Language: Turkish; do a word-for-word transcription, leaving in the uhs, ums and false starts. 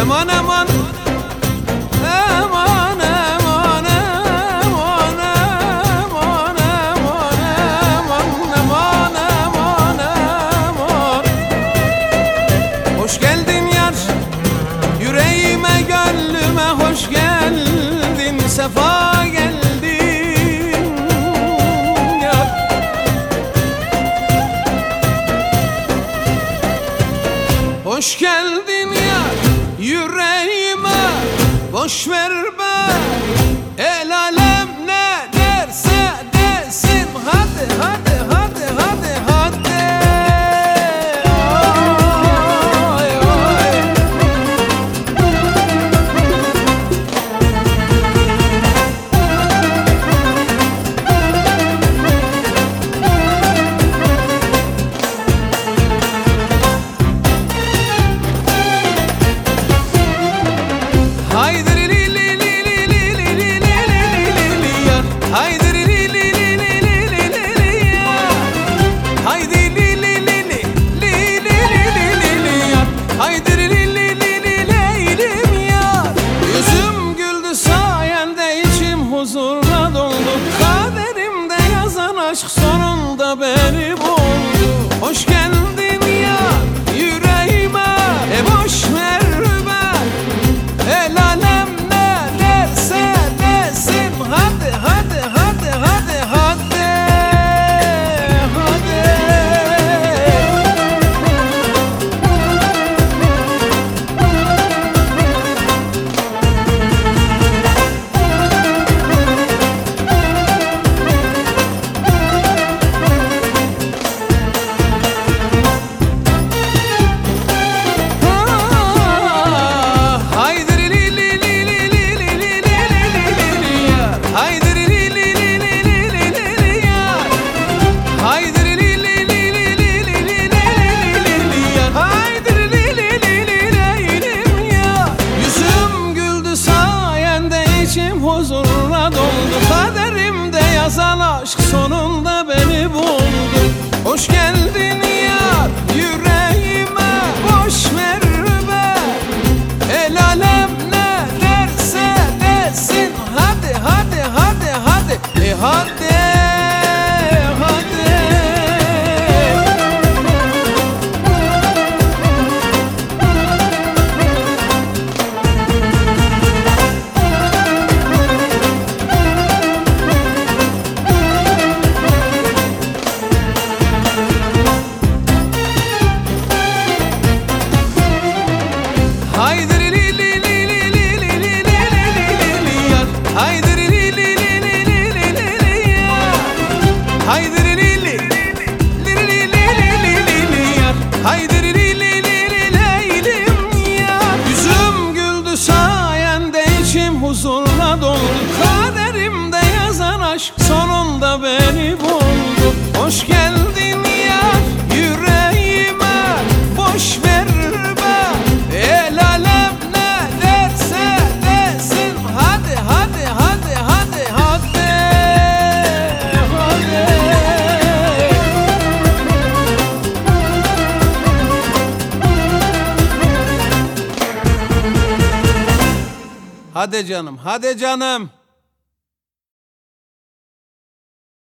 Eman eman, eman eman, eman eman, eman eman, eman eman. Hoş geldin yar, yüreğime gönlüme hoş geldin, sefa geldin yar. Hoş geldin yar, yüreğime boş ver be, el alem ne derse desin, hadi hadi hadi hadi hadi. Ay, ay. Haydi li li li li li li li li li li li ya. Haydi li li li li li li li li li ya. Haydi li li li li li li li li li ya. Haydi li li li li li leylim ya. Yüzüm güldü sayende, içim huzurla doldu. Kaderimde yazan aşk sonunda beni buldu. Hoş geldin ya yüreğime, e boş ver be, el alem ne derse desin, hadi hadi hadi hadi hadi hadi. Ah, haydi li li li li li li li li li li li ya. Haydi li li li li li li li li li ya. Haydi li li li li li li li li li li li ya. Haydi li li li li li leylim ya. Yüzüm güldü sayende, içim huzurla doldu. Kaderimde yazan aşk sonunda beni buldu. Hoş geldin yar yüreğime, boş ver be, el alem ne derse desin, hadi hadi hadi hadi e hadi hadi. Haydi li li li li li li li li li li li ya. Haydi li li li li li li li li li ya. Haydi li li li li li li li li li li ya. Haydi li li li li li leylim ya. Yüzüm güldü sayende, içim huzurla doldu. Kaderimde yazan aşk sonunda beni buldu. Hoş geldin ya yüreğime, boş ver be, el alem ne derse desin, hadi hadi hadi hadi hadi hadi. Hadi canım, hadi canım.